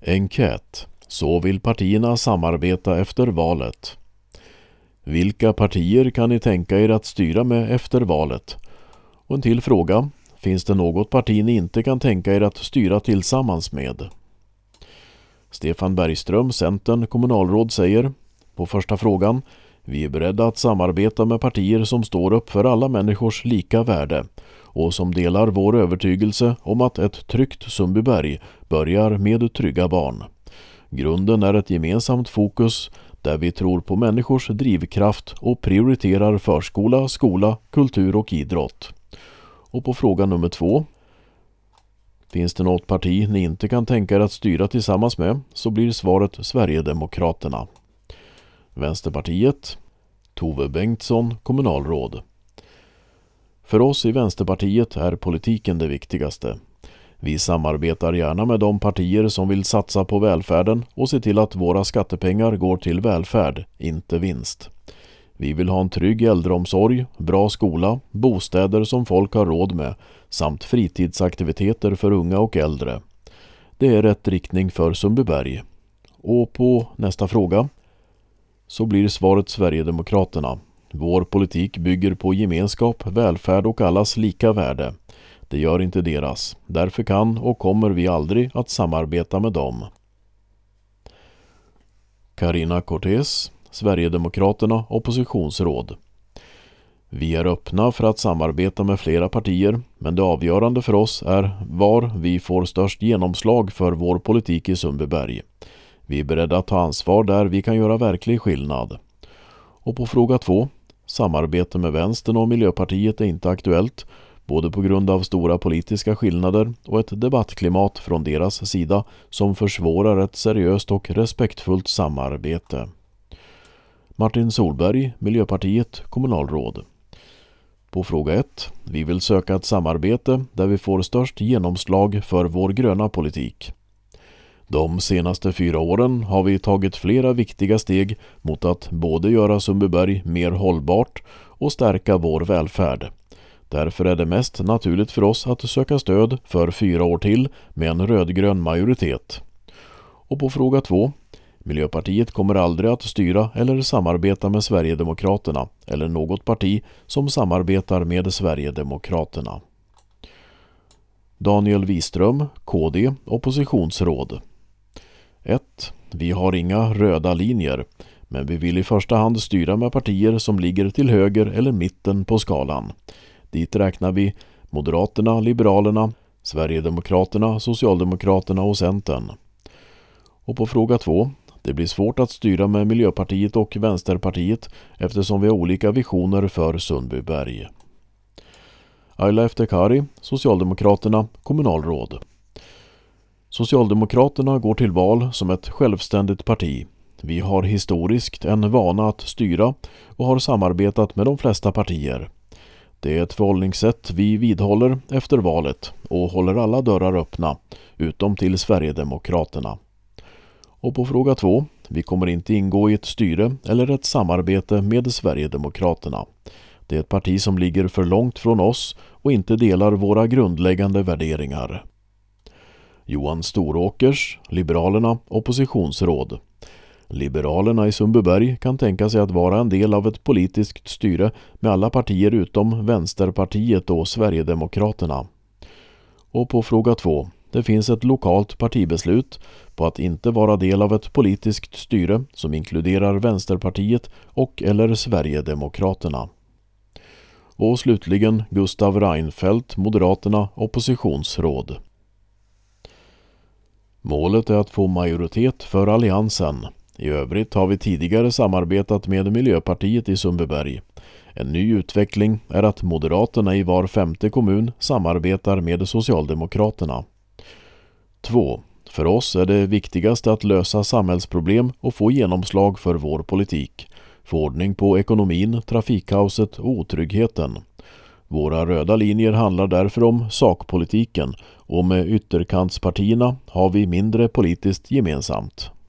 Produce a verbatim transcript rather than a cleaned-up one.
Enkät. Så vill partierna samarbeta efter valet. Vilka partier kan ni tänka er att styra med efter valet? Och en till fråga. Finns det något parti ni inte kan tänka er att styra tillsammans med? Stefan Bergström, Centern, kommunalråd, säger på första frågan: vi är beredda att samarbeta med partier som står upp för alla människors lika värde och som delar vår övertygelse om att ett tryggt Sundbyberg börjar med trygga barn. Grunden är ett gemensamt fokus där vi tror på människors drivkraft och prioriterar förskola, skola, kultur och idrott. Och på fråga nummer två: finns det något parti ni inte kan tänka er att styra tillsammans med, så blir svaret Sverigedemokraterna. Vänsterpartiet. Tove Bengtsson, kommunalråd. För oss i Vänsterpartiet är politiken det viktigaste. Vi samarbetar gärna med de partier som vill satsa på välfärden och se till att våra skattepengar går till välfärd, inte vinst. Vi vill ha en trygg äldreomsorg, bra skola, bostäder som folk har råd med samt fritidsaktiviteter för unga och äldre. Det är rätt riktning för Sundbyberg. Och på nästa fråga så blir svaret Sverigedemokraterna. Vår politik bygger på gemenskap, välfärd och allas lika värde. Det gör inte deras. Därför kan och kommer vi aldrig att samarbeta med dem. Karina Cortés, Sverigedemokraterna, oppositionsråd. Vi är öppna för att samarbeta med flera partier, men det avgörande för oss är var vi får störst genomslag för vår politik i Sundbyberg. Vi är beredda att ta ansvar där vi kan göra verklig skillnad. Och på fråga två: samarbete med Vänstern och Miljöpartiet är inte aktuellt, både på grund av stora politiska skillnader och ett debattklimat från deras sida som försvårar ett seriöst och respektfullt samarbete. Martin Solberg, Miljöpartiet, kommunalråd. På fråga ett: vi vill söka ett samarbete där vi får störst genomslag för vår gröna politik. De senaste fyra åren har vi tagit flera viktiga steg mot att både göra Sundbyberg mer hållbart och stärka vår välfärd. Därför är det mest naturligt för oss att söka stöd för fyra år till med en rödgrön majoritet. Och på fråga två: Miljöpartiet kommer aldrig att styra eller samarbeta med Sverigedemokraterna eller något parti som samarbetar med Sverigedemokraterna. Daniel Wiström, K D, oppositionsråd. ett. Vi har inga röda linjer, men vi vill i första hand styra med partier som ligger till höger eller mitten på skalan. Dit räknar vi Moderaterna, Liberalerna, Sverigedemokraterna, Socialdemokraterna och Centern. Och på fråga två: det blir svårt att styra med Miljöpartiet och Vänsterpartiet eftersom vi har olika visioner för Sundbyberg. Ayla Eftekari, Socialdemokraterna, kommunalråd. Socialdemokraterna går till val som ett självständigt parti. Vi har historiskt en vana att styra och har samarbetat med de flesta partier. Det är ett förhållningssätt vi vidhåller efter valet och håller alla dörrar öppna, utom till Sverigedemokraterna. Och på fråga två: vi kommer inte ingå i ett styre eller ett samarbete med Sverigedemokraterna. Det är ett parti som ligger för långt från oss och inte delar våra grundläggande värderingar. Johan Storåkers, Liberalerna, oppositionsråd. Liberalerna i Sundbyberg kan tänka sig att vara en del av ett politiskt styre med alla partier utom Vänsterpartiet och Sverigedemokraterna. Och på fråga två: det finns ett lokalt partibeslut på att inte vara del av ett politiskt styre som inkluderar Vänsterpartiet och eller Sverigedemokraterna. Och slutligen Gustav Reinfeldt, Moderaterna, oppositionsråd. Målet är att få majoritet för alliansen. I övrigt har vi tidigare samarbetat med Miljöpartiet i Sundbyberg. En ny utveckling är att Moderaterna i var femte kommun samarbetar med Socialdemokraterna. två. För oss är det viktigaste att lösa samhällsproblem och få genomslag för vår politik. Få ordning på ekonomin, trafikkaoset och otryggheten. Våra röda linjer handlar därför om sakpolitiken och med ytterkantspartierna har vi mindre politiskt gemensamt.